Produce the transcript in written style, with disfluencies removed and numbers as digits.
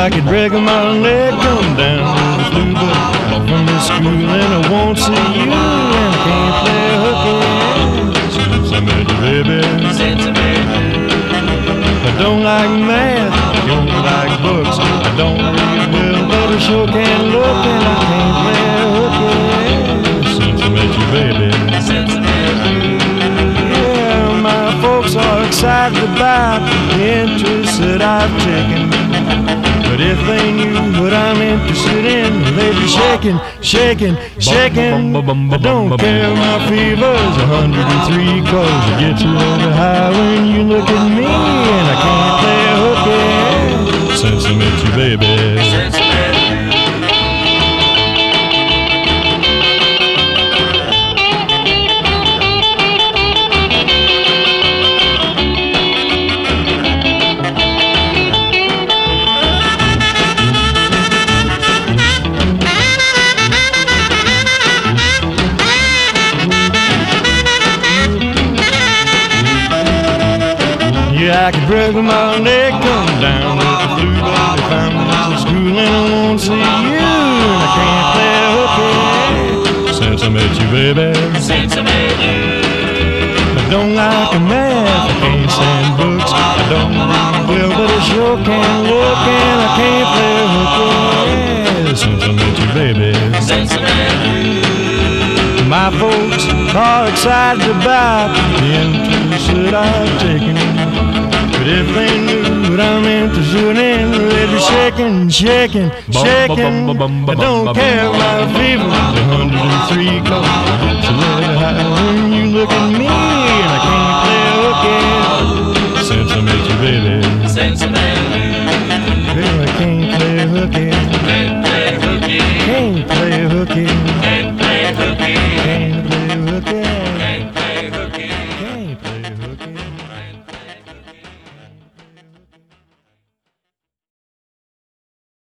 I could break my leg, come down to the flu, but I'm from the school and I won't see you, and I can't play hooky since I met you, baby. Since I met you. I don't like math, I don't like books, I don't read well, but I sure can look, and I can't play hooky since I met you, baby. Since I met you. Yeah, my folks are excited about the interest that I've taken. But if they knew what I'm interested in, they'd be shaking, shaking, shaking. I don't care, my fever's 103, 'cause it gets a little high when you look at me, and I can't play hooky since I met you, baby. Since I met you. Yeah, I could break my neck, come down with the flu, but if I'm in school and I won't see you, and I can't play hooky since I met you, baby. Since I met you. I don't like math, I can't stand books, I don't read well, but I sure can look, and I can't play hooky since I met you, baby. Since I met you. My folks are excited about the interest that I've taken. But if they knew what I'm interested in, they'd be shaking, shaking, shaking. I don't care, my fever's 103, 'cause it's a little high when you look at me, and I can't